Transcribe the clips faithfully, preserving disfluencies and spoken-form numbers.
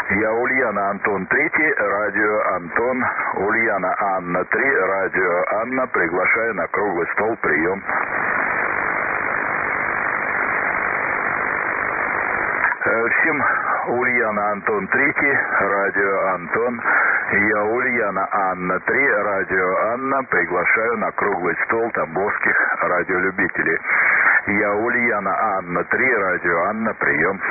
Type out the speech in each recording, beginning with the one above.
Я Ульяна Антон Третий, радио Антон. Ульяна Анна Три, радио Анна. Приглашаю на круглый стол. Прием. Всем Ульяна Антон Третий, радио Антон. Я Ульяна Анна Три, радио Анна. Приглашаю на круглый стол тамбовских радиолюбителей. Я Ульяна Анна Три, радио Анна. Прием.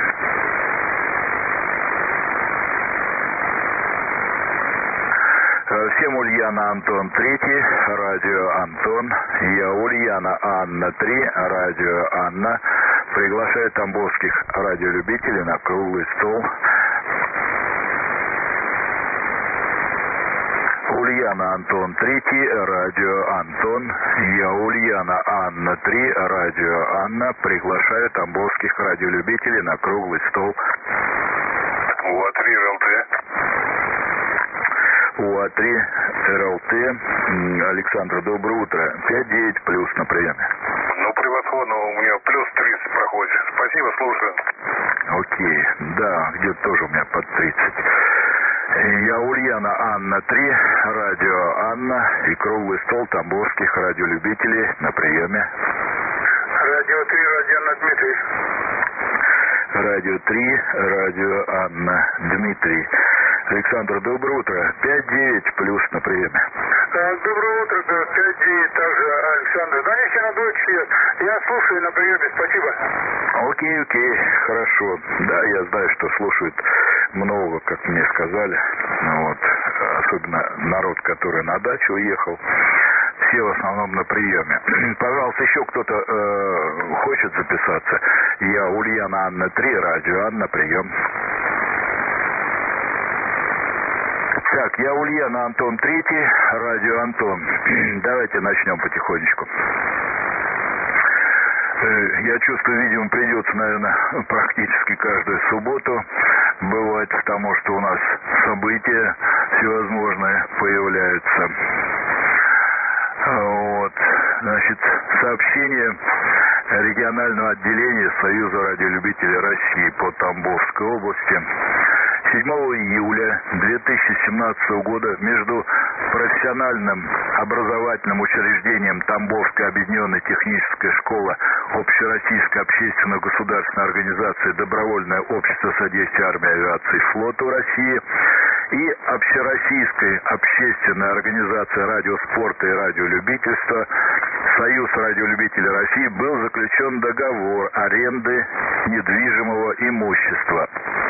Всем Ульяна Антон Третий, радио Антон. Я Ульяна Анна Три, радио Анна. Приглашаю тамбовских радиолюбителей на круглый стол. Ульяна Антон Третий, радио Антон. Я Ульяна Анна Три, радио Анна. Приглашаю тамбовских радиолюбителей на круглый стол. УА-три РЛТ. УА-три РЛТ. Александр, доброе утро. пять девять плюс на приеме. Ну, превосходно. У меня плюс тридцать проходит. Спасибо, слушаю. Окей. Да, где-то тоже у меня под тридцать. Я Ульяна Анна Три, радио Анна. И круглый стол тамбовских радиолюбителей на приеме. Радио Три, радио Анна, Дмитрий. Радио Три, радио Анна, Дмитрий. Александр, доброе утро. пять девять плюс на приеме. Доброе утро, пять девять, также Александр. Данечка, дочь, я слушаю на приеме, спасибо. Окей, окей, хорошо. Да, я знаю, что слушают много, как мне сказали. Вот. Особенно народ, который на дачу уехал. Все в основном на приеме. Пожалуйста, еще кто-то э, хочет записаться. Я Ульяна Анна Три, радио Анна, прием. Так, я Ульяна Антон Третий, радио Антон. Давайте начнем потихонечку. Я чувствую, видимо, придется, наверное, практически каждую субботу бывать, потому что у нас события всевозможные появляются. Вот, значит, сообщение регионального отделения Союза радиолюбителей России по Тамбовской области. седьмого июля две тысячи семнадцатого года между профессиональным образовательным учреждением Тамбовская объединенная техническая школа Общероссийской общественно-государственной организации Добровольное общество содействия армии, авиации и флоту России и Общероссийской общественной организации радиоспорта и радиолюбительства Союз радиолюбителей России был заключен договор аренды недвижимого имущества.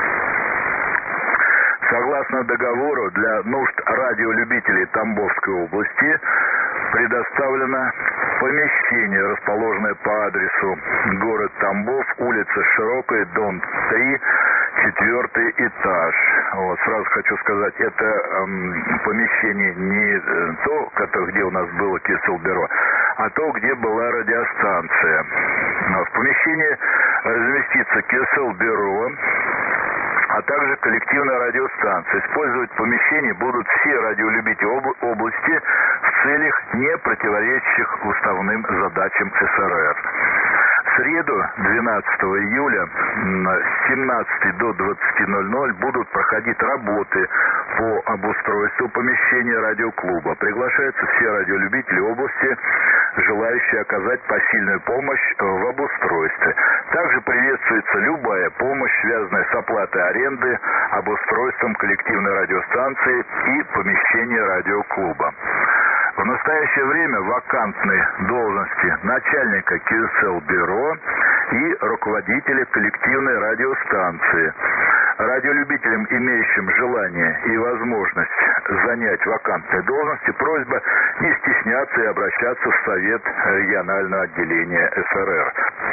Согласно договору, для нужд радиолюбителей Тамбовской области предоставлено помещение, расположенное по адресу город Тамбов, улица Широкая, дом три, четвертый этаж. Вот, сразу хочу сказать, это эм, помещение не то, где у нас было Киселбюро, а то, где была радиостанция. В помещении разместится Киселбюро, а также коллективная радиостанция. Использовать помещение будут все радиолюбители об- области в целях, не противоречащих уставным задачам СРР. В среду, двенадцатого июля, с семнадцати до двадцати ноль-ноль будут проходить работы по обустройству помещения радиоклуба. Приглашаются все радиолюбители области, желающие оказать посильную помощь в обустройстве. Также приветствуется любая помощь, связанная с оплатой аренды, обустройством коллективной радиостанции и помещения радиоклуба. В настоящее время вакантны должности начальника Киселбюро и руководителя коллективной радиостанции. Радиолюбителям, имеющим желание и возможность занять вакантные должности, просьба не стесняться и обращаться в Совет регионального отделения СРР.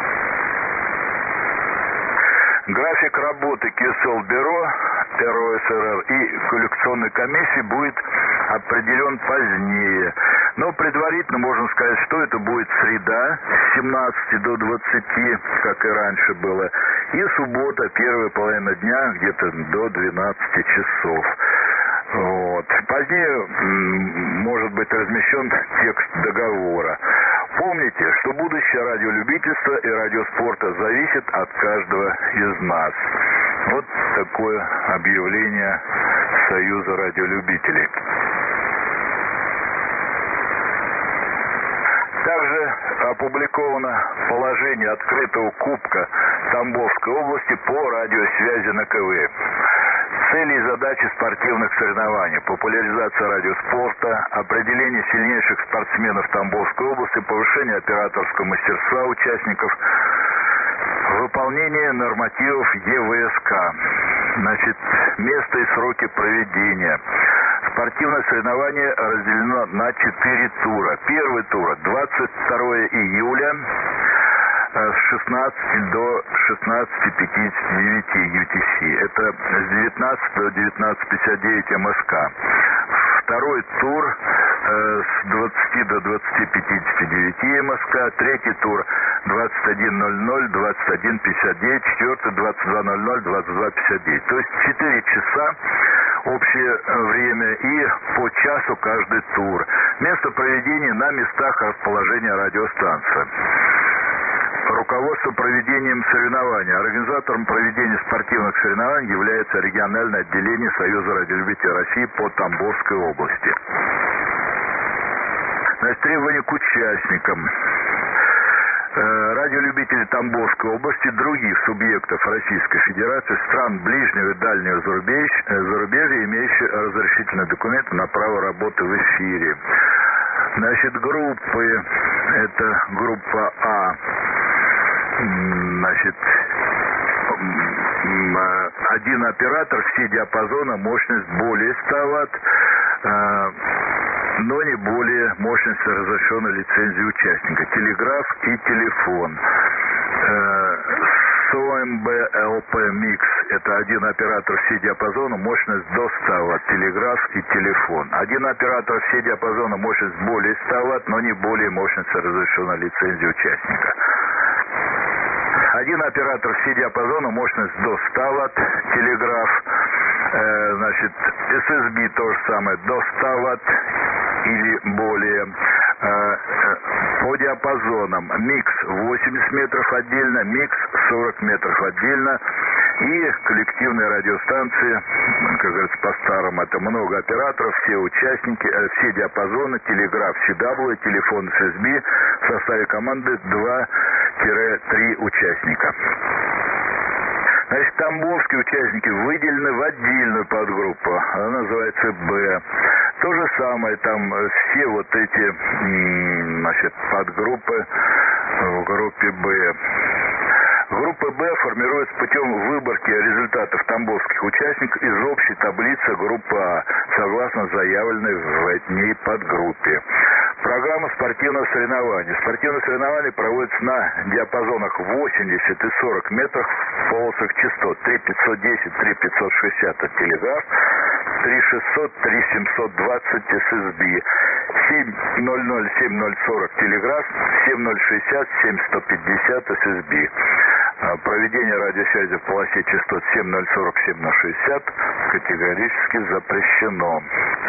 График работы Киселбюро, РОСРР и коллекционной комиссии будет определен позднее. Но предварительно можно сказать, что это будет среда с семнадцати до двадцати, как и раньше было, и суббота, первая половина дня, где-то до двенадцати часов. Вот. Позднее может быть размещен текст договора. Помните, что будущее радиолюбительства и радиоспорта зависит от каждого из нас. Вот такое объявление Союза радиолюбителей. Также опубликовано положение открытого кубка Тамбовской области по радиосвязи на КВ. Цели и задачи спортивных соревнований: популяризация радиоспорта, определение сильнейших спортсменов Тамбовской области, повышение операторского мастерства участников, выполнение нормативов ЕВСК. Значит, место и сроки проведения. Спортивное соревнование разделено на четыре тура. Первый тур двадцать второго июля с шестнадцати до шестнадцати пятидесяти девяти ю ти си. Это с девятнадцати до девятнадцати пятьдесят девять эм эс ка. Второй тур э, с двадцати до двадцати пятидесяти девяти эм эс ка. Третий тур двадцать один ноль ноль, двадцать один пятьдесят девять. Четвертый двадцать два ноль ноль, двадцать два пятьдесят девять. То есть четыре часа общее время и по часу каждый тур. Место проведения на местах расположения радиостанции. Руководство проведением соревнований. Организатором проведения спортивных соревнований является региональное отделение Союза радиолюбителей России по Тамбовской области. Значит, требования к участникам. Радиолюбители Тамбовской области, других субъектов Российской Федерации, стран ближнего и дальнего зарубежья, имеющие разрешительные документы на право работы в эфире. Значит, группы, это группа А, значит, один оператор, все диапазоны, мощность более ста ватт, но не более мощности разрешенной лицензии участника. Телеграф и телефон. эс о эм бэ эл пи Mix – это один оператор все диапазона, мощность до ста ватт, телеграф и телефон. Один оператор все диапазона, мощность более ста ватт, но не более мощности разрешенной лицензии участника. Один оператор все диапазона, мощность до ста ватт, телеграф. Э, значит, эс эс би то же самое, до ста ватт или более. Э, по диапазонам микс восемьдесят метров отдельно, микс сорок метров отдельно. И коллективные радиостанции, как говорится, по-старому, это много операторов, все участники, э, все диапазоны, телеграф си дабл ю, телефон эс эс би, в составе команды два-три участника. Значит, тамбовские участники выделены в отдельную подгруппу, она называется Б. То же самое, там все вот эти, значит, подгруппы в группе Б. Группа Б формируется путем выборки результатов тамбовских участников из общей таблицы группы А, согласно заявленной в ней подгруппе. Программа спортивного соревнования. Спортивное соревнование проводится на диапазонах восемьдесят и сорок метров в полосах частот три пятьсот десять, три пятьсот шестьдесят от телеграф, три шестьсот, три семьсот двадцать эс эс би, семь ноль ноль, семь ноль сорок телеграф, семь ноль шестьдесят, семь сто пятьдесят эс эс би. Проведение радиосвязи в полосе частот семь ноль сорок, семь ноль шестьдесят категорически запрещено.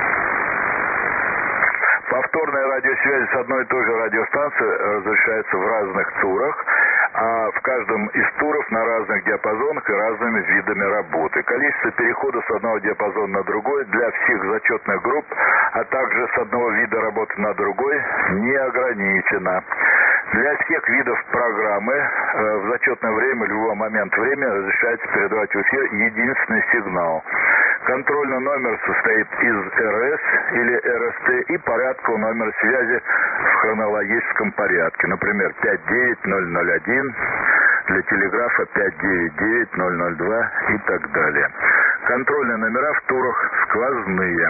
Повторная радиосвязь с одной и той же радиостанцией разрешается в разных турах, а в каждом из туров на разных диапазонах и разными видами работы. Количество перехода с одного диапазона на другой для всех зачетных групп, а также с одного вида работы на другой, не ограничено. Для всех видов программы э, в зачетное время, в любой момент времени разрешается передавать в эфир единственный сигнал. Контрольный номер состоит из эр эс или эр эс тэ и порядкового номера связи в хронологическом порядке. Например, пять девять ноль ноль один, для телеграфа пять девять девять ноль ноль два и так далее. Контрольные номера в турах сквозные.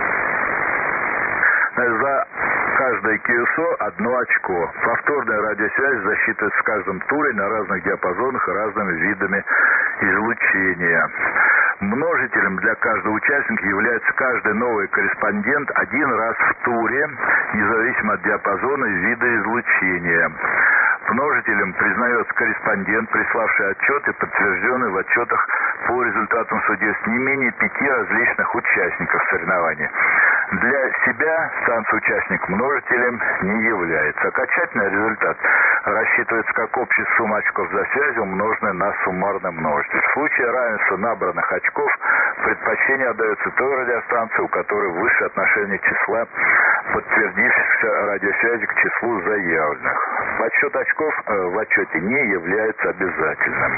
За каждое кью эс о одно очко. Повторная радиосвязь засчитывается в каждом туре на разных диапазонах и разными видами излучения. Множителем для каждого участника является каждый новый корреспондент один раз в туре, независимо от диапазона и вида излучения. Множителем признается корреспондент, приславший отчет и подтвержденный в отчетах по результатам судейства не менее пяти различных участников соревнований. Для себя станция-участник множителем не является. Окончательный результат рассчитывается как общая сумма очков за связь, умноженная на суммарный множитель. В случае равенства набранных очков предпочтение отдается той радиостанции, у которой высшее отношение числа подтвердившихся радиосвязи к числу заявленных. Подсчет очков э, в отчете не является обязательным.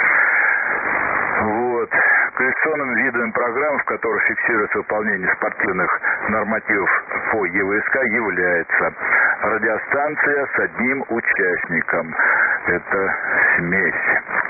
Вот. Коллекционным видом программ, в которых фиксируется выполнение спортивных нормативов по ЕВСК, является радиостанция с одним участником. Это смесь.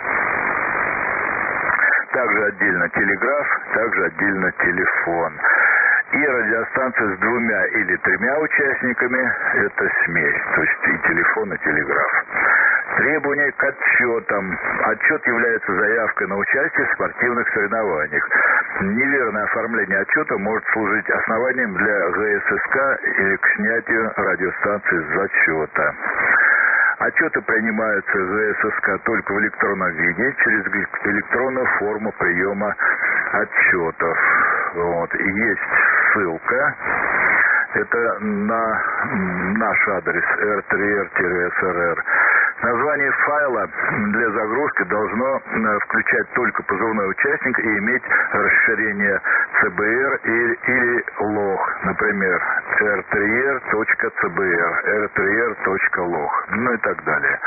Также отдельно телеграф, также отдельно телефон. И радиостанция с двумя или тремя участниками – это смесь, то есть и телефон, и телеграф. Требования к отчетам. Отчет является заявкой на участие в спортивных соревнованиях. Неверное оформление отчета может служить основанием для ГССК или к снятию радиостанции с зачета. Отчеты принимаются ГССК только в электронном виде через электронную форму приема отчетов. Вот. И есть ссылка. Это на наш адрес эр три эр эс эр эр. Название файла для загрузки должно включать только позывной участник и иметь расширение си би эр или лог, например, эр три эр точка си би эр, эр три эр точка лог, ну и так далее.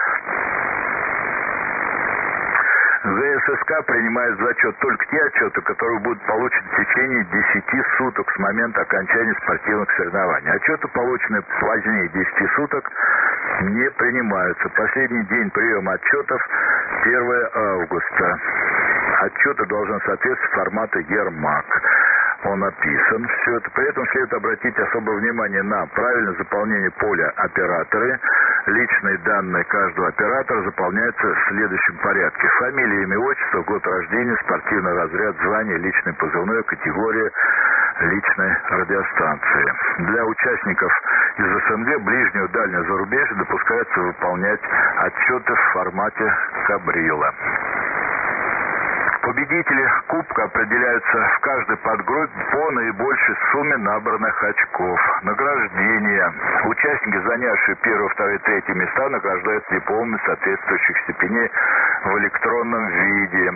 ГССК принимает в зачет только те отчеты, которые будут получены в течение десяти суток с момента окончания спортивных соревнований. Отчеты, полученные позднее десяти суток, не принимаются. Последний день приема отчетов первое августа. Отчеты должны соответствовать формату Ермак. Он описан. Все это. При этом следует обратить особое внимание на правильное заполнение поля операторы. Личные данные каждого оператора заполняются в следующем порядке. Фамилия, имя, отчество, год рождения, спортивный разряд, звание, личный позывной, категория личной радиостанции. Для участников из СНГ, ближнего и дальнего зарубежья допускается выполнять отчеты в формате Кабрила. Победители Кубка определяются в каждой подгруппе по наибольшей сумме набранных очков. Награждение. Участники, занявшие первое, второе, третье места, награждаются дипломами соответствующих степеней в электронном виде.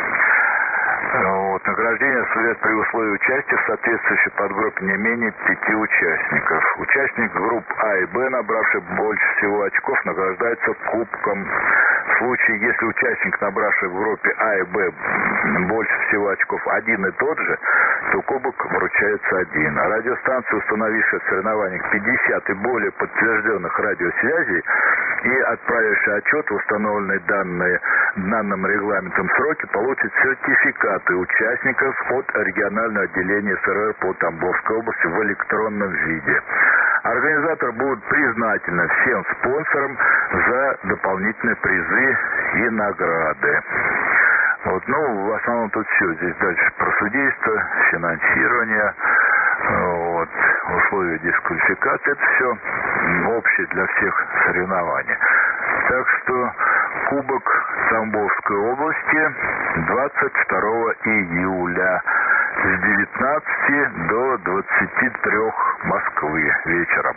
Вот. Награждение осуществляется при условии участия в соответствующей подгруппе не менее пяти участников. Участник групп А и Б, набравший больше всего очков, награждается кубком. В случае, если участник, набравший в группе А и Б больше всего очков, один и тот же, то кубок вручается один. А радиостанция, установившая в соревнованиях пятьдесят и более подтвержденных радиосвязей и отправившая отчет в установленные данные данным регламентом сроки, получит сертификаты участников от регионального отделения СРР по Тамбовской области в электронном виде. Организаторы будут признательны всем спонсорам за дополнительные призы и награды. Вот, ну, в основном тут все. Здесь дальше про судейство, финансирование, вот, условия дисквалификации. Это все общее для всех соревнований. Так что Кубок Тамбовской области двадцать второго июля с девятнадцати до двадцати трёх Москвы вечером.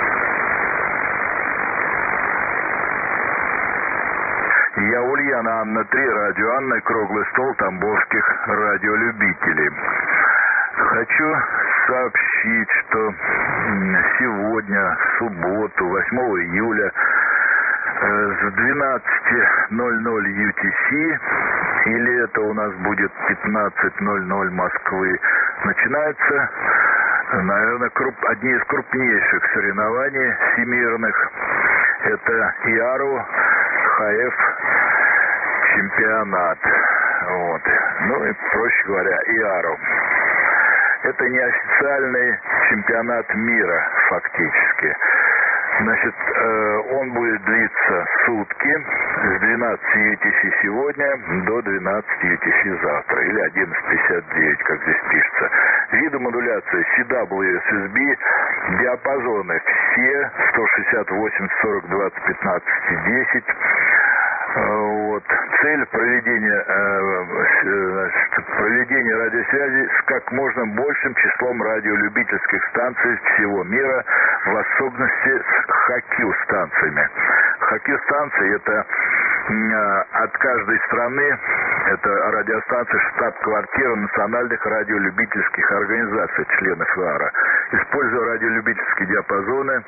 Я Ульяна, Анна три, радио Анна и круглый стол тамбовских радиолюбителей. Хочу сообщить, что сегодня, в субботу, восьмого июля, с двенадцати ноль ноль ю ти си, или это у нас будет пятнадцать ноль ноль Москвы, начинается, наверное, круп, одни из крупнейших соревнований всемирных. Это ИАРУ ха эф чемпионат. Вот. Ну и, проще говоря, ИАРУ. Это неофициальный чемпионат мира, фактически. Значит, э, он будет длиться сутки с двенадцати ю ти си сегодня до двенадцати ю ти си завтра, или одиннадцать пятьдесят девять, как здесь пишется. Виды модуляции си дабл ю эс эс би, диапазоны все сто шестьдесят восемь сорок двадцать пятнадцать и десять. Вот. Цель проведения, значит, проведение радиосвязи с как можно большим числом радиолюбительских станций всего мира, в особенности с ХАКЮ-станциями. ХАКЮ-станции – это от каждой страны, это радиостанция, штаб-квартира национальных радиолюбительских организаций, членов ИАРО. Используя радиолюбительские диапазоны,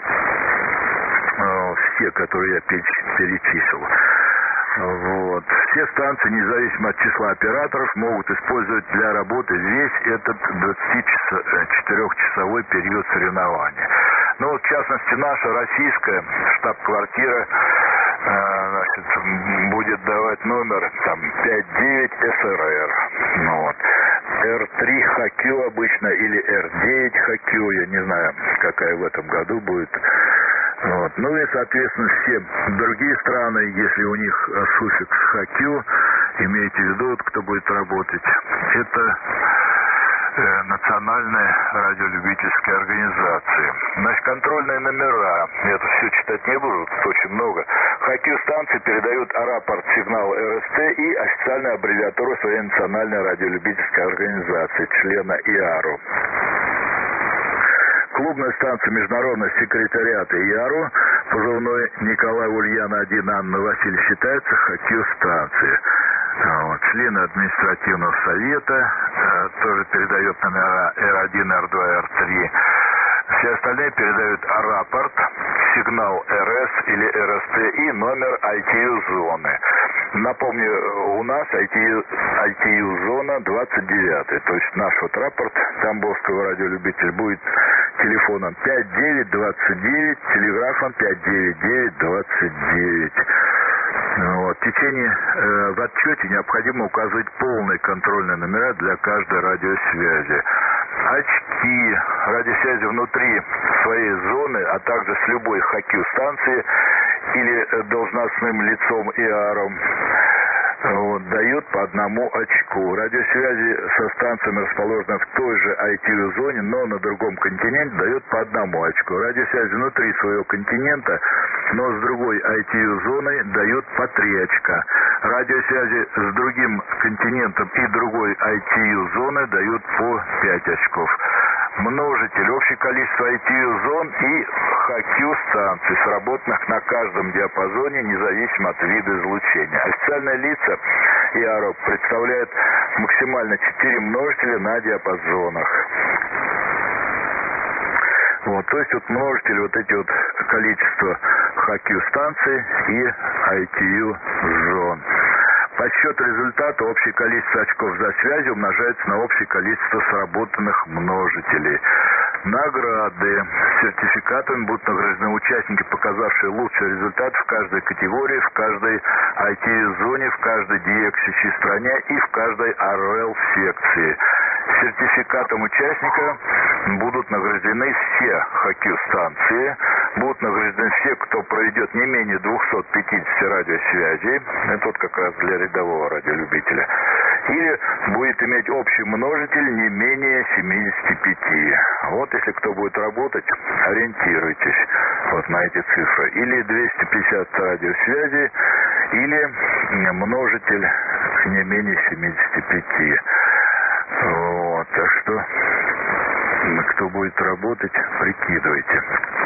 все, которые я перечислил. Вот. Все станции, независимо от числа операторов, могут использовать для работы весь этот двадцатичетырёхчасовой период соревнования. Ну вот, в частности, наша российская штаб-квартира э, значит, будет давать номер там пять девять эс эр эр. Ну, вот. эр три ХАКЮ обычно или эр девять ХАКЮ, я не знаю, какая в этом году будет. Вот. Ну и, соответственно, все другие страны, если у них суффикс ХАКЮ, имейте в виду, кто будет работать, это э, национальные радиолюбительские организации. Значит, контрольные номера, я это все читать не буду, тут очень много. ХАКЮ-станции передают рапорт сигнал эр эс тэ и официальную аббревиатуру своей национальной радиолюбительской организации, члена ИАРО. Клубная станция Международного секретариата ИАРО, позывной Николай Ульяна один, Анна Василий, считается ХАКЮ-станцией. Вот. Члены административного совета э, тоже передают номера эр один, эр два, эр три. Все остальные передают рапорт, сигнал эр эс или эр эс тэ и номер ай ти ю-зоны. Напомню, у нас ай ти ю-зона двадцать девять. То есть наш вот рапорт Тамбовского радиолюбителя будет телефоном пять девять двадцать девять, телеграфом пять девять девять двадцать девять. Вот. В течение, э, в отчете необходимо указывать полные контрольные номера для каждой радиосвязи. Очки радиосвязи внутри своей зоны, а также с любой ХАКЮ-станции или должностным лицом ИАРО, вот, дают по одному очку. Радиосвязи со станциями, расположенными в той же ай ти ю-зоне, но на другом континенте, дают по одному очку. Радиосвязи внутри своего континента, но с другой ай ти ю-зоной, дают по три очка. Радиосвязи с другим континентом и другой ай ти ю-зоны дают по пять очков. Множитель, общее количество ай ти ю-зон и ХАКЮ-станций, сработанных на каждом диапазоне, независимо от вида излучения. Официальные лица ИАРО представляют максимально четыре множителя на диапазонах. Вот, то есть вот множители, вот эти вот количество ХАКЮ-станций и ай ти ю-зон. Подсчет результата, общее количество очков за связью умножается на общее количество сработанных множителей. Награды. Сертификатами будут награждены участники, показавшие лучший результат в каждой категории, в каждой ай ти ю-зоне, в каждой ди экс си стране и в каждой ар эл секции. Сертификатом участника будут награждены все ХАКЮ-станции, будут награждены все, кто проведет не менее двести пятьдесят радиосвязей, это вот как раз для рядового радиолюбителя, или будет иметь общий множитель не менее семидесяти пяти. Вот если кто будет работать, ориентируйтесь вот на эти цифры. Или двести пятьдесят радиосвязей, или множитель не менее семидесяти пяти. Вот, так что, кто будет работать, прикидывайте.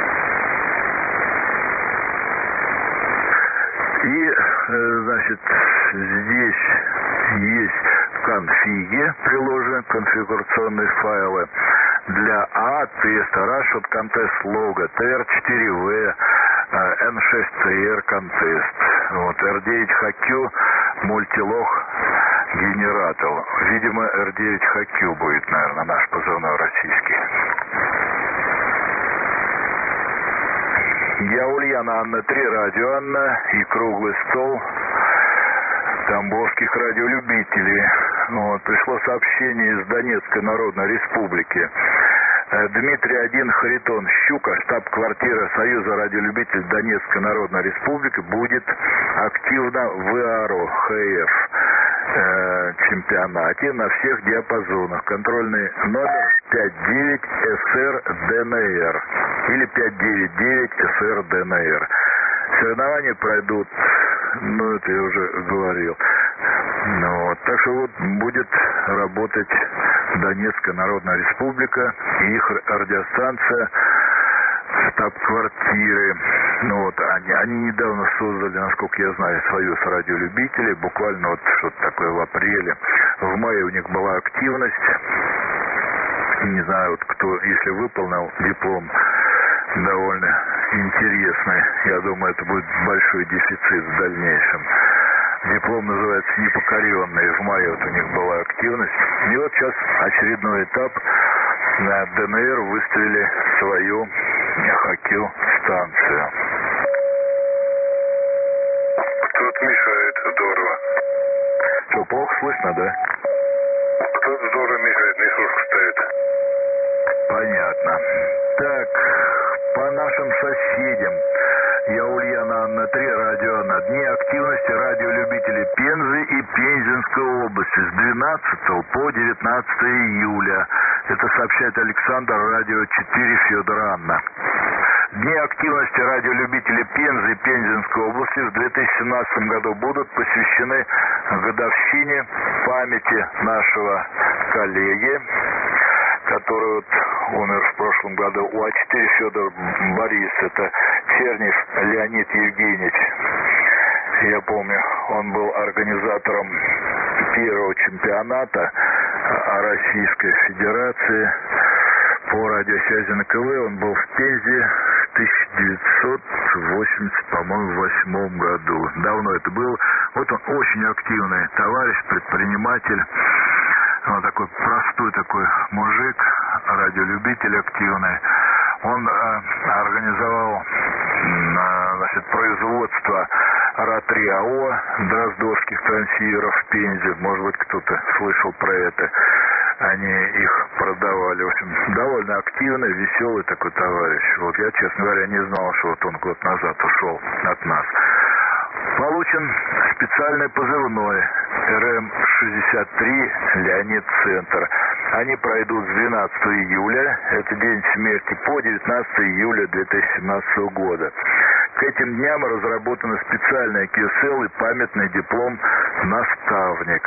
И, значит, здесь есть в конфиге приложены конфигурационные файлы для А, теста, Rashad Contest Logo, ти эр четыре вэ, эн шесть си эр Contest, вот, эр девять ХАКЮ, мультилог генератор. Видимо, эр девять ХАКЮ будет, наверное, наш позывной российский. Я Ульяна, Анна три, радио Анна и круглый стол тамбовских радиолюбителей. Вот, пришло сообщение из Донецкой Народной Республики. Дмитрий один, Харитон, Щука, штаб-квартира Союза радиолюбителей Донецкой Народной Республики, будет активно в ИАРО ХФ э, чемпионате на всех диапазонах. Контрольный номер пять девять эс эр дэ эн эр или пять девять девять эс эр дэ эн эр. Соревнования пройдут, ну это я уже говорил, Ну, вот. Так что вот будет работать Донецкая Народная Республика и их радиостанция штаб-квартиры. Ну вот, они, они недавно создали, насколько я знаю, союз радиолюбителей, буквально вот что-то такое в апреле. В мае у них была активность. Не знаю, вот кто, если выполнил диплом довольно интересный, я думаю, это будет большой дефицит в дальнейшем. Диплом называется «Непокоренные». В мае вот у них была активность. И вот сейчас очередной этап. На ДНР выставили свою хоккей-станцию. Тут мешает здорово. Что, плохо слышно, да? Тут здорово мешает, несушку ставит. Понятно. Так, по нашим соседям. Я Ульяна, Анна три, радио на дне активности радиолюбителей Пензы и Пензенской области с двенадцатого по девятнадцатое июля. Это сообщает Александр, радио четыре, Федор, Анна. Дни активности радиолюбителей Пензы и Пензенской области в две тысячи семнадцатом году будут посвящены годовщине памяти нашего коллеги, который вот умер в прошлом году, у А четыре Федор Борис, это Чернев Леонид Евгеньевич. Я помню, он был организатором первого чемпионата Российской Федерации по радиосвязи на КВ. Он был в Пензе в тысяча девятьсот восемьдесят, по-моему, восьмом году. Давно это было. Вот он очень активный товарищ, предприниматель. Он такой простой такой мужик, радиолюбитель активный. Он э, организовал э, значит, производство РА-три АО, дроздовских трансиверов в Пензе. Может быть, кто-то слышал про это. Они их продавали. В общем, довольно активный, веселый такой товарищ. Вот я, честно говоря, не знал, что вот он год назад ушел от нас. Получен специальный позывной Р М шестьдесят три Леонид Центр. Они пройдут с двенадцатого июля, это день смерти, по девятнадцатое июля две тысячи семнадцатого года. К этим дням разработаны специальные Q S L и памятный диплом «Наставник».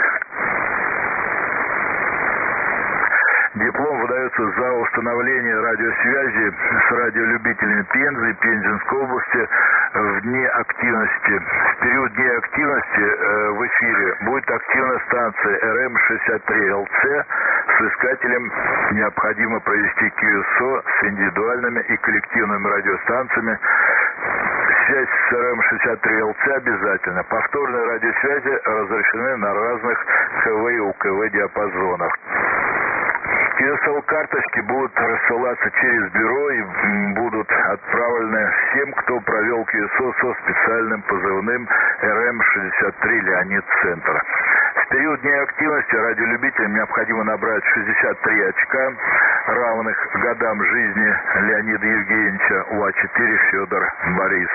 Диплом выдается за установление радиосвязи с радиолюбителями Пензы и Пензенской области в дни активности. В период дней активности э, в эфире будет активна станция Р М шестьдесят три Л Ц. С искателем необходимо провести Q S O с индивидуальными и коллективными радиостанциями. Связь с Р М шестьдесят три Л Ц обязательно. Повторные радиосвязи разрешены на разных КВ и У К В диапазонах. Q S L-карточки будут рассылаться через бюро и будут отправлены всем, кто провел Q S O со специальным позывным Р М шестьдесят три Леонид Центр. В период дней активности радиолюбителям необходимо набрать шестьдесят три очка, равных годам жизни Леонида Евгеньевича, У А четыре Федор Борис.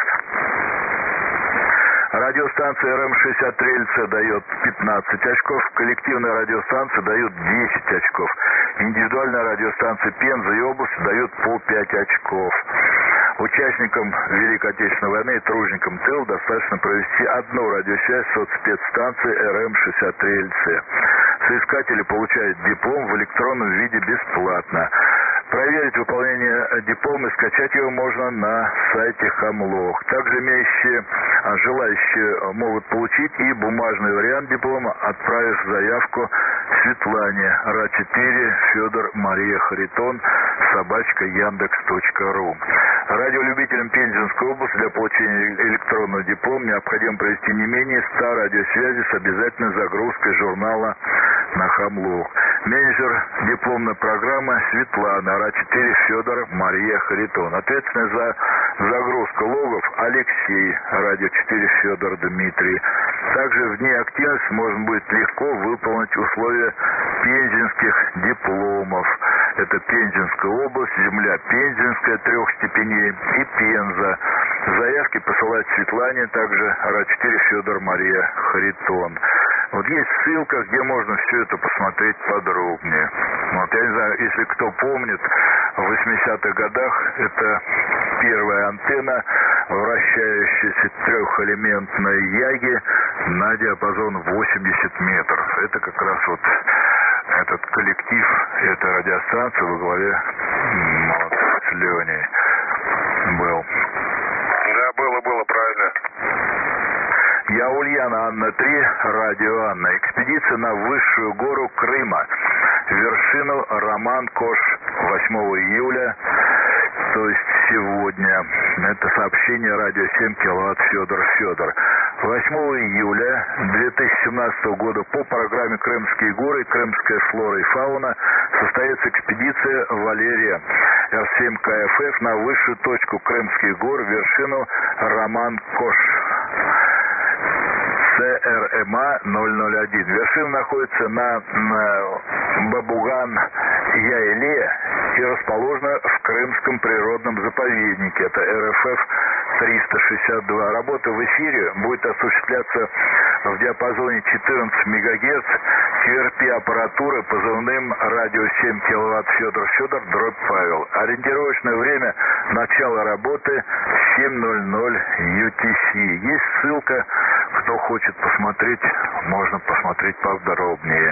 Радиостанция Р М шестьдесят три Л Ц дает пятнадцать очков, коллективная радиостанция дает десять очков, индивидуальная радиостанция Пенза и области дает по пять очков. Участникам Великой Отечественной войны и труженикам тыла достаточно провести одну радиосвязь с спецстанцией Р М шестьдесят три Л Ц. Соискатели получают диплом в электронном виде бесплатно. Проверить выполнение диплома и скачать его можно на сайте Хамлох. Также имеющие, желающие могут получить и бумажный вариант диплома, отправив заявку Светлане Р А четыре Федор Мария Харитон собачка яндекс точка ру. Радиолюбителям Пензенской области для получения электронного диплома необходимо провести не менее ста радиосвязей с обязательной загрузкой журнала на Хамлох. Менеджер дипломной программы Светлана Р А четыре Федор Мария Харитон. Ответственный за загрузку логов Алексей Радио четыре Федор Дмитрий. Также в дни активности можно будет легко выполнить условия пензенских дипломов. Это Пензенская область, земля Пензенская трех степеней и Пенза. Заявки посылать Светлане, также Р А четыре Федор Мария Харитон. Вот есть ссылка, где можно все это посмотреть подробнее. Вот, я не знаю, если кто помнит, в восьмидесятых годах это первая антенна вращающейся трехэлементной яги на диапазон восемьдесят метров. Это как раз вот этот коллектив, эта радиостанция во главе вот, с Леней был. Да, было, было, правильно. Я Ульяна, Анна три, радио Анна. Экспедиция на высшую гору Крыма, вершину Роман-Кош, восьмого июля, то есть сегодня. Это сообщение радио семь киловатт Федор Федор. восьмого июля две тысячи семнадцатого года по программе «Крымские горы», «Крымская флора и фауна» состоится экспедиция «Валерия» эр семь ка эф эф на высшую точку Крымских гор, вершину Роман-Кош. цэ эр эм а ноль ноль один. Вершина находится на, на Бабуган-Яйле и расположена в Крымском природном заповеднике. Это эр эф эф триста шестьдесят два. Работа в эфире будет осуществляться в диапазоне четырнадцать мегагерц кью эр пи аппаратуры позывным радио семь киловатт Федор Федор дробь Павел. Ориентировочное время начала работы семь ноль ноль ю ти си. Есть ссылка, кто хочет посмотреть, можно посмотреть подробнее.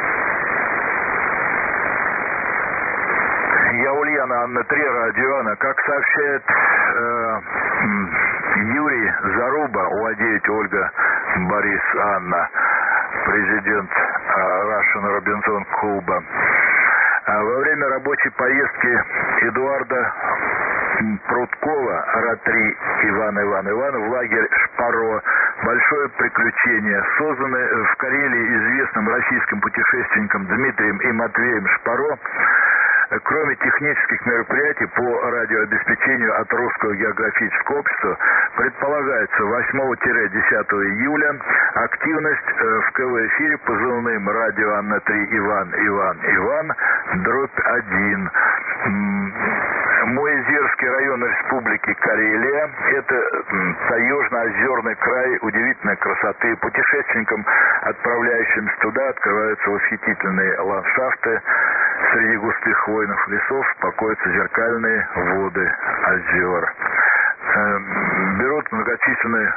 Я Ульяна, Анна три, радио Анна. Как сообщает э, Юрий Заруба, У А девять Ольга Борис Анна, президент э, Russian Robinson клуба, э, во время рабочей поездки Эдуарда Прудкова, Ра три Иван Иван Иван, в лагерь Шпаро, большое приключение, созданное в Карелии известным российским путешественником Дмитрием и Матвеем Шпаро. Кроме технических мероприятий по радиообеспечению от Русского географического общества, предполагается восьмого-десятого июля активность в КВ-эфире позывным радио Анна три Иван Иван Иван дробь один. Моизерский район Республики Карелия – это таежно-озерный край удивительной красоты. Путешественникам, отправляющимся туда, открываются восхитительные ландшафты. Среди густых хвойных лесов покоятся зеркальные воды озер. Берут многочисленные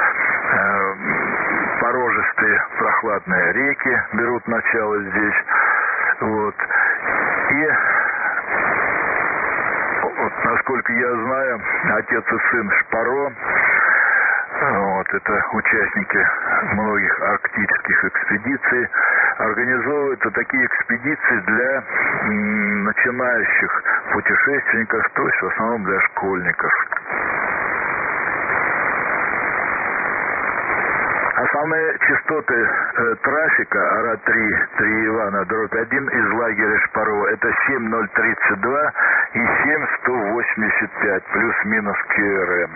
порожистые прохладные реки, берут начало здесь. Вот. И вот, насколько я знаю, отец и сын Шпаро, вот, это участники многих арктических экспедиций, организовывают такие экспедиции для м, начинающих путешественников, то есть в основном для школьников. Основные частоты э, трафика Ра три три Ивана дробь один из лагеря Шпаро это семь ноль тридцать два и семь сто восемьдесят пять плюс-минус кью эр эм.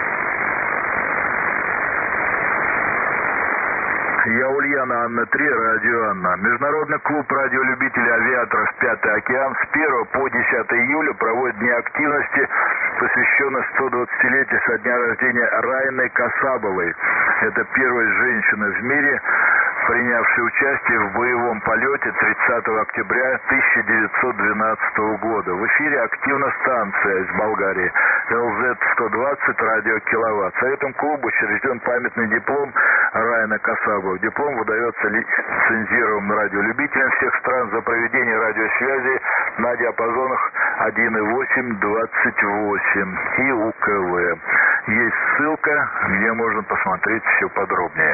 Я Ульяна, Анна три, радио Анна. Международный клуб радиолюбителей авиаторов «Пятый океан» с первого по десятое июля проводит дни активности, посвященные сто двадцатилетию со дня рождения Райны Касабовой. Это первая женщина в мире, принявшая участие в боевом полете тридцатого октября тысяча девятьсот двенадцатого года. В эфире активна станция из Болгарии эл зет сто двадцать радио киловатт. Советом клуба учрежден памятный диплом Райны Касабовой. Диплом выдается лицензированным радиолюбителям всех стран за проведение радиосвязи на диапазонах один и восемь двадцать восемь и У Ка Вэ. Есть ссылка, где можно посмотреть все подробнее.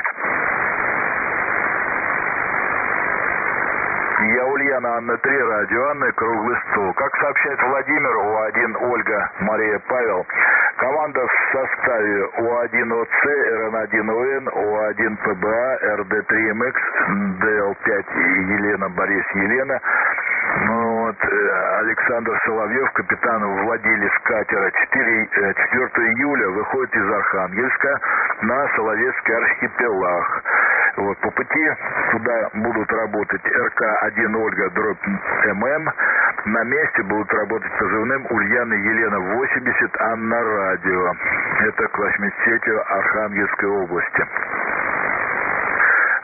Я Ульяна, Анна три, радио Анна, круглый стол. Как сообщает Владимир, У А один Ольга Мария Павел, команда в составе У А один О Ц, Р Н один О Н, У А один П Б А, Р Д три М Х, Д Л пять Елена Борис Елена. Ну, вот, Александр Соловьев, капитан, владелец катера, четвёртого июля выходит из Архангельска на Соловецкий архипелаг. Вот, по пути туда будут работать Р К один Ольга дробь М М. На месте будут работать позывным Ульяна Елена восемьдесят Анна радио. Это к восьмидесятилетию Архангельской области.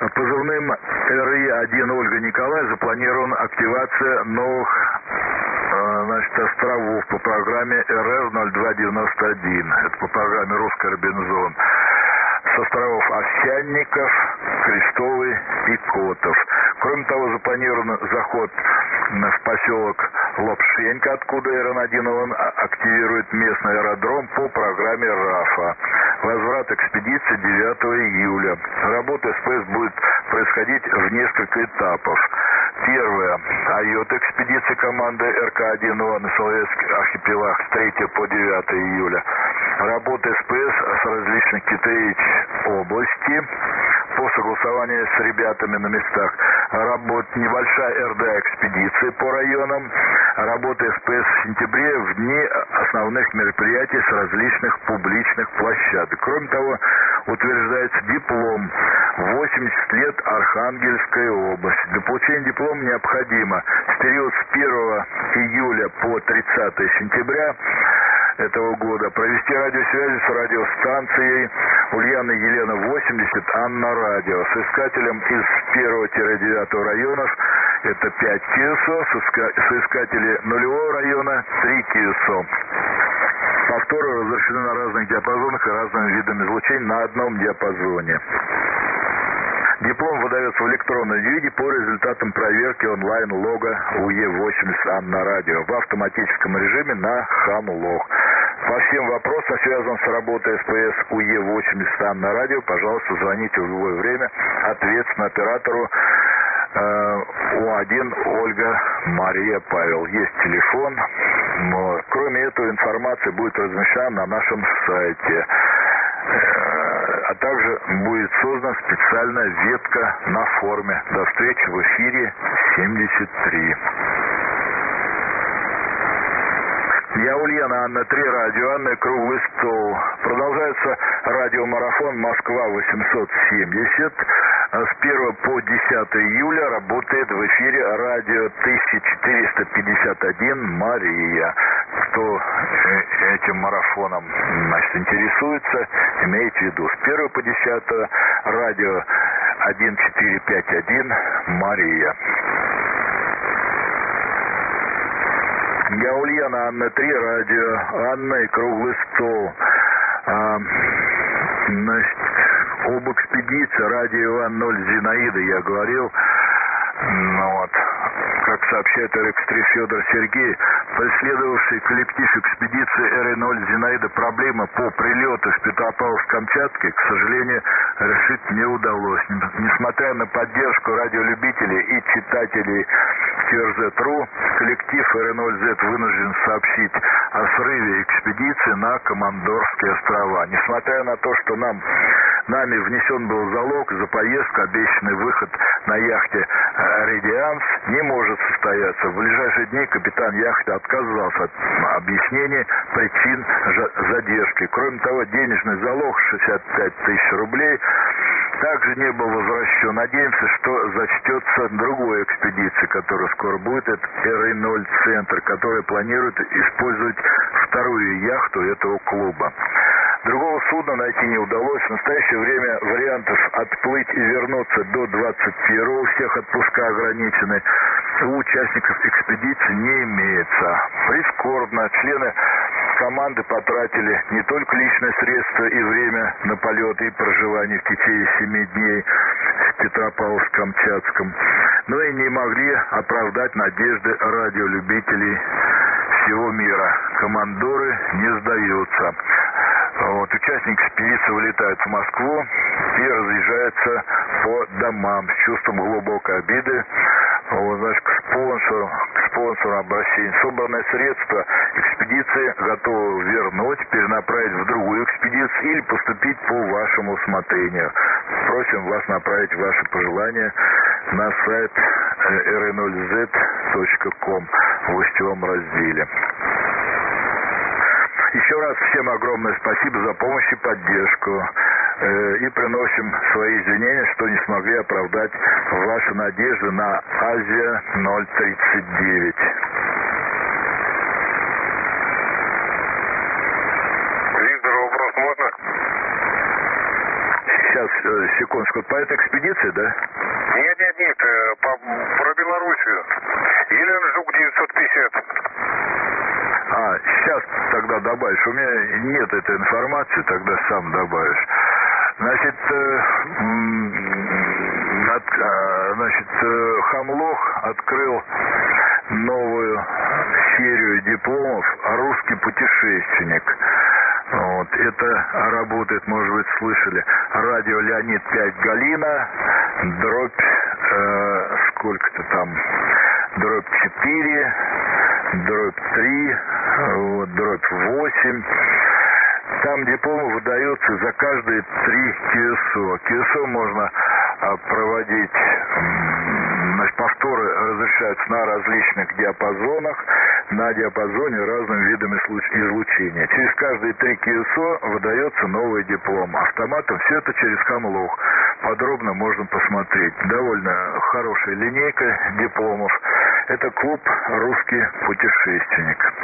Позывным Р И один Ольга Николай запланирована активация новых значит, островов по программе эр эр ноль два девяносто один. Это по программе «Русский Робинзон». С островов Овсянников, Крестовый и Котов. Кроме того, запланирован заход в поселок Лапшенька, откуда эр эн один активирует местный аэродром по программе РАФа. Возврат экспедиции девятого июля. Работа эс пэ эс будет происходить в несколько этапов. Первое. Айота экспедиции команды эр ка один на Соловецкий архипелаг с третьего по девятое июля. Работа эс пэ эс с различных Китаич области по согласованию с ребятами на местах. Работа небольшая эр дэ экспедиция по районам. Работа эс пэ эс в сентябре в дни основных мероприятий с различных публичных площадок. Кроме того, утверждается диплом восемьдесят лет Архангельской области. Для получения диплома необходимо в период с первого июля по тридцатое сентября этого года провести радиосвязи с радиостанцией Ульяна Елена восемьдесят Анна Радио с искателем из первого-девятого районов, это пять КИСО, соискатели нулевого района три КИСО. Повторы разрешены на разных диапазонах и разными видами излучения на одном диапазоне. Диплом выдается в электронном виде по результатам проверки онлайн-лога у е восемьдесят Анна Радио в автоматическом режиме на Хамлог. По всем вопросам, связанным с работой эс пэ эс у е восемьдесят Анна Радио, пожалуйста, звоните в любое время ответственному оператору э, у один Ольга Мария Павел. Есть телефон. Но, кроме этого, информация будет размещена на нашем сайте. А также будет создана специальная ветка на форуме. До встречи в эфире семьдесят три. Я Ульяна, Анна три, радио Анна, круглый стол. Продолжается радиомарафон Москва восемьсот семьдесят. С первого по десятое июля работает в эфире радио тысяча четыреста пятьдесят один Мария. Кто этим марафоном, значит, интересуется, имейте в виду. С первого по десятое радио четыре пять один Мария. Я Ульяна, Анна три, радио Анна и круглый стол. А, значит, об экспедиции радио Иван ноль Зинаида я говорил. Ну вот, как сообщает эр икс три Федор Сергей, преследовавший коллектив экспедиции эр ноль Зинаида проблемы по прилету в Петропавловск-Камчатский, к сожалению, решить не удалось. Несмотря на поддержку радиолюбителей и читателей кью эр зет точка ру, коллектив эр ноль зет вынужден сообщить о срыве экспедиции на Командорские острова. Несмотря на то, что нам нами внесен был залог за поездку, обещанный выход на яхте «Радианс» не может состояться. В ближайшие дни капитан яхты отказался от объяснения причин задержки. Кроме того, денежный залог шестьдесят пять тысяч рублей также не был возвращен. Надеемся, что зачтется другой экспедиции, которая скоро будет. Это эр ноль Центр, которая планирует использовать вторую яхту этого клуба. Другого судна найти не удалось. В настоящее время вариантов отплыть и вернуться до двадцать первого, у всех отпуска ограничены, у участников экспедиции не имеется. Прискорбно, члены команды потратили не только личные средства и время на полет и проживание в течение семи дней в Петропавловск-Камчатском, но и не могли оправдать надежды радиолюбителей всего мира. Командоры не сдаются. Вот, участники экспедиции вылетают в Москву и разъезжаются по домам с чувством глубокой обиды. Вот, значит, к спонсору, к спонсору обращения. Собранные средства экспедиции готовы вернуть, перенаправить в другую экспедицию или поступить по вашему усмотрению. Просим вас направить ваши пожелания на сайт эр ноль зет точка ком в гостевом разделе. Еще раз всем огромное спасибо за помощь и поддержку. Э, и приносим свои извинения, что не смогли оправдать ваши надежды на Азия ноль тридцать девять. Виктор, вопрос можно? Сейчас, э, секундочку. По этой экспедиции, да? Нет, нет, нет. По, про Белоруссию. Елена Жук девятьсот пятьдесят. А, сейчас тогда добавишь. У меня нет этой информации, тогда сам добавишь. Значит, э, от, э, значит э, Хамлох открыл новую серию дипломов «Русский путешественник». Вот, это работает, может быть, слышали, радио Леонид пять Галина, дробь, э, сколько-то там, дробь четыре, дробь три, вот, дробь восемь. Там дипломы выдаются за каждые три КСО. КСО можно а, проводить, значит, повторы разрешаются на различных диапазонах, на диапазоне разным видами излучения. Через каждые три КСО выдается новый диплом. Автоматом все это через Хамлох. Подробно можно посмотреть. Довольно хорошая линейка дипломов. Это клуб «Русский путешественник».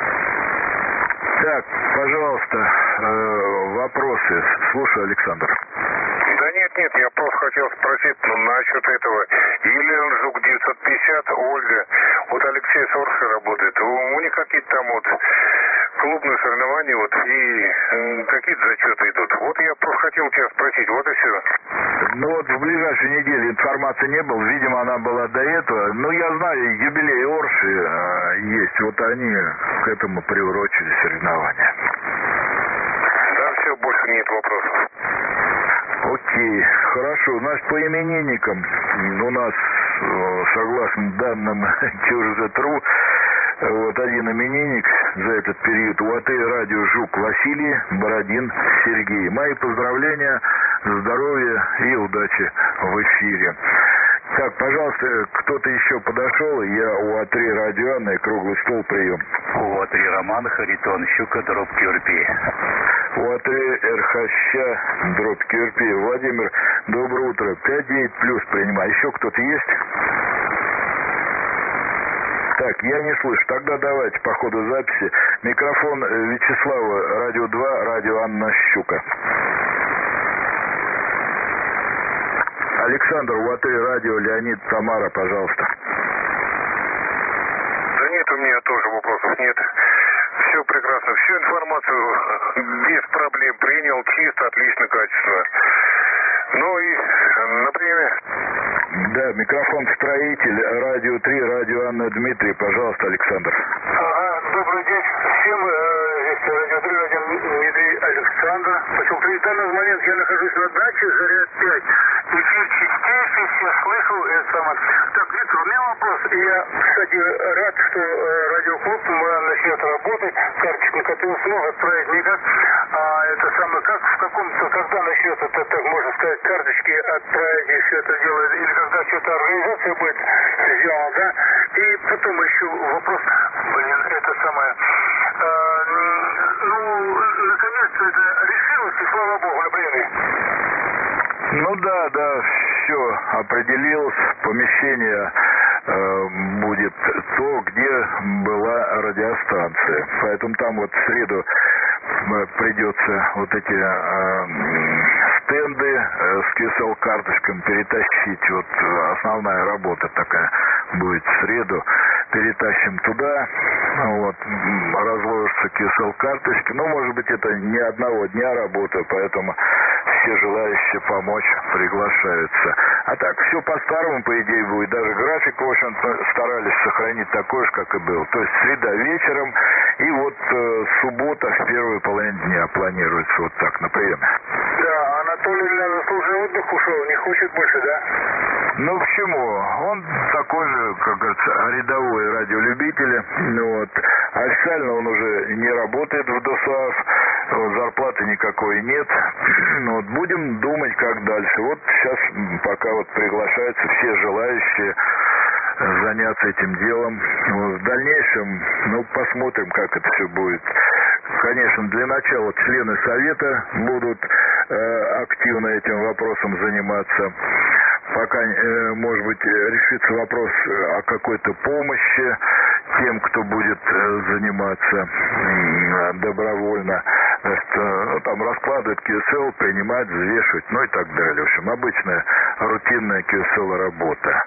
Так, пожалуйста, э, вопросы. Слушаю, Александр. Да нет, нет, я просто хотел спросить ну, насчет этого. Елена Жук девятьсот пятьдесят, Ольга. Вот Алексей Сорши работает. У, у них какие-то там вот клубные соревнования вот и э, какие-то зачеты идут. Вот я просто хотел тебя спросить, вот и все. Ну вот в ближайшей неделе информации не было. Видимо, она была до этого. Ну, я знаю, юбилей Орши э, есть. Вот они к этому приурочили соревнования. Да, все, больше нет вопросов. Окей, хорошо. Значит, по именинникам у нас, согласно данным Кюрзетру, вот один именинник за этот период у АТ радио Жук Василий, Бородин Сергей. Мои поздравления, здоровья и удачи в эфире. Так, пожалуйста, кто-то еще подошел, я у А3 радио Анна и круглый стол прием. У А3 Роман Харитон, Щука, дробь Кюрпи. У А3 РХЩ, дробь Кюрпи. Владимир, доброе утро. пять девять плюс принимаю. Еще кто-то есть? Так, я не слышу. Тогда давайте по ходу записи. Микрофон Вячеслава, радио два, радио Анна Щука. Александр, у А3 радио Леонид Тамара, пожалуйста. Да нет, у меня тоже вопросов нет. Все прекрасно. Всю информацию без проблем принял, чисто, отлично, качественно. Ну и, например... Да, микрофон строитель, радио три, радио Анна Дмитрий, пожалуйста, Александр. Ага, добрый день всем. Здесь радио три, радио Дмитрий, Александр. Поселок три. В данный момент я нахожусь на даче, заряд пять. Эфир чистейший, все слышал. Это самое. Так, Виктор, у меня вопрос. Я, кстати, рад, что радиоклуб начнет работать. Карточку, которую смог отправить никак. А это самое, как в каком-то, когда начнет это, так можно сказать, карточки отправить и все это делает, или когда что-то организация будет сделана, да? И потом еще вопрос, блин, это самое, а, ну, наконец-то это решилось, и слава богу, на время. Ну да, да, все определилось, помещение э, будет то, где была радиостанция, поэтому там вот в среду придется вот эти э, стенды э, с кью эс эл-карточками перетащить. Вот основная работа такая будет в среду. Перетащим туда, вот, разложатся кью эс эл-карточки. Ну, может быть, это не одного дня работа, поэтому все желающие помочь приглашаются. А так все по-старому, по идее, будет. Даже график, в общем, старались сохранить такой же, как и был. То есть среда вечером, и вот э, суббота в первой половине дня планируется вот так, на приеме. Да, Анатолий на заслуженный отдых ушел, не хочет больше, да? Ну, к чему? Он такой же, как говорится, рядовой радиолюбитель. Ну, вот. Официально он уже не работает в ДОСААФ, вот, зарплаты никакой нет. Ну, вот, будем думать, как дальше. Вот сейчас пока вот приглашаются все желающие заняться этим делом. Вот, в дальнейшем, ну, посмотрим, как это все будет. Конечно, для начала члены совета будут э, активно этим вопросом заниматься. Пока, э, может быть, решится вопрос о какой-то помощи тем, кто будет э, заниматься э, добровольно. Значит, э, ну, там раскладывать кью эс эл, принимать, взвешивать, ну и так далее. В общем, обычная рутинная кью эс эл работа.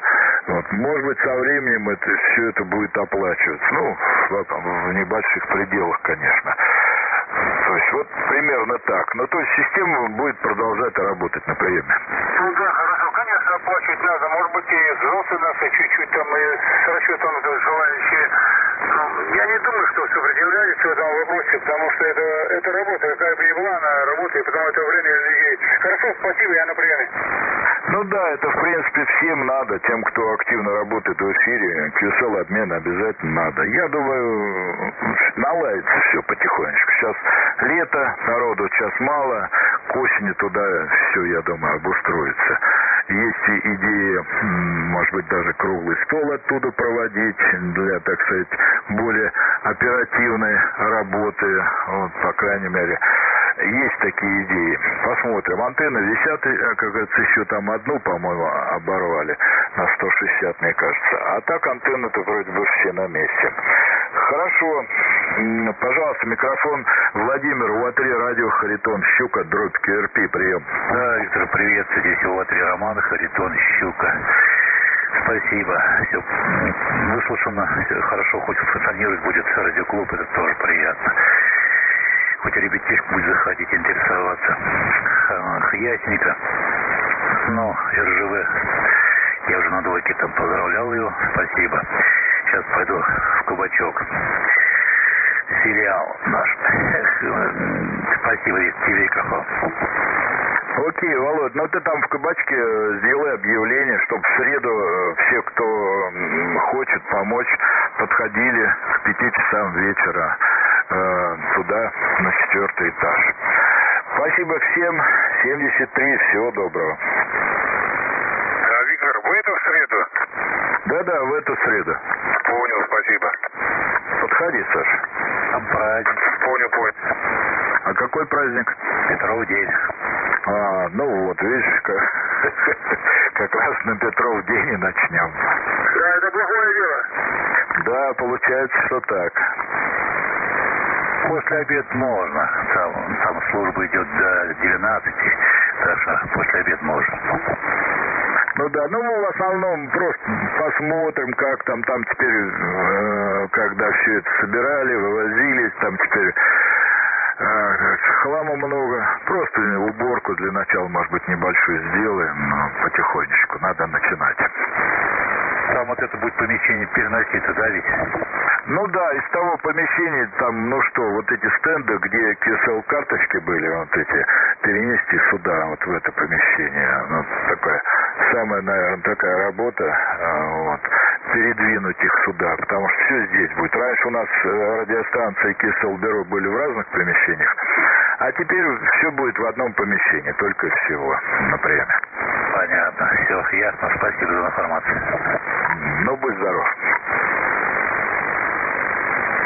Вот. Может быть, со временем это, все это будет оплачиваться. Ну, в, в небольших пределах, конечно. То есть вот примерно так. Но то есть система будет продолжать работать на приеме. Ну да, хорошо, конечно, оплачивать надо. Может быть, и взрослые наши чуть-чуть там и с расчетом желающие. Ну, я не думаю, что сопротивляются в этом вопросе, потому что это, это работа, какая бы ни была, она работает, потому что это время людей. Хорошо, спасибо, я на приеме. Ну да, это в принципе всем надо, тем, кто активно работает в эфире, кью эс эл обмен обязательно надо. Я думаю, наладится все потихонечку. Сейчас лето, народу сейчас мало, к осени туда все, я думаю, обустроится. Есть и идеи, может быть, даже круглый стол оттуда проводить для, так сказать, более оперативной работы, вот, по крайней мере. Есть такие идеи. Посмотрим. Антенны висят, как говорится, еще там одну, по-моему, оборвали на сто шестьдесят, мне кажется. А так антенны-то вроде бы все на месте. Хорошо. Пожалуйста, микрофон Владимир, УА-три, радио Харитон, Щука, дробь кью эр пи, прием. Да, Виктор, привет. Здесь УА-три, Роман, Харитон, Щука. Спасибо. Все выслушано. Все хорошо, хоть функционировать будет радиоклуб, это тоже приятно. Хоть ребятишек будет заходить, интересоваться. Ах, ясненько. Ну, эр жэ вэ. Я уже на двойке там поздравлял его. Спасибо. Сейчас пойду в кабачок. Филиал наш. Спасибо тебе, микрофон. Окей, Володь, ну ты там в кабачке сделай объявление, чтобы в среду все, кто хочет помочь, подходили к пяти часам вечера э, туда, на четвертый этаж. Спасибо всем. семьдесят три, всего доброго. А, Виктор, в эту среду? Да-да, в эту среду. Понял, спасибо. Подходи, Саша. Там праздник. Понял, понял. А какой праздник? Петров день. А, ну вот, видишь, как, как раз на Петров день и начнем. Да, это плохое дело. Да, получается, что так. После обеда можно. Там, там служба идет до двенадцати, так что после обеда можно. Ну да, ну мы в основном просто посмотрим, как там, там теперь, э, когда все это собирали, вывозились, там теперь э, хлама много. Просто уборку для начала, может быть, небольшую сделаем, но потихонечку, надо начинать. Там вот это будет помещение переноситься, да, ведь? Ну да, из того помещения, там, ну что, вот эти стенды, где кью эс эл-карточки были, вот эти, перенести сюда, вот в это помещение. Ну, такая, самая, наверное, такая работа, вот, передвинуть их сюда, потому что все здесь будет. Раньше у нас радиостанции кью эс эл-бюро были в разных помещениях, а теперь все будет в одном помещении, только и всего, например. Понятно, все ясно, спасибо за информацию. Ну, будь здоров.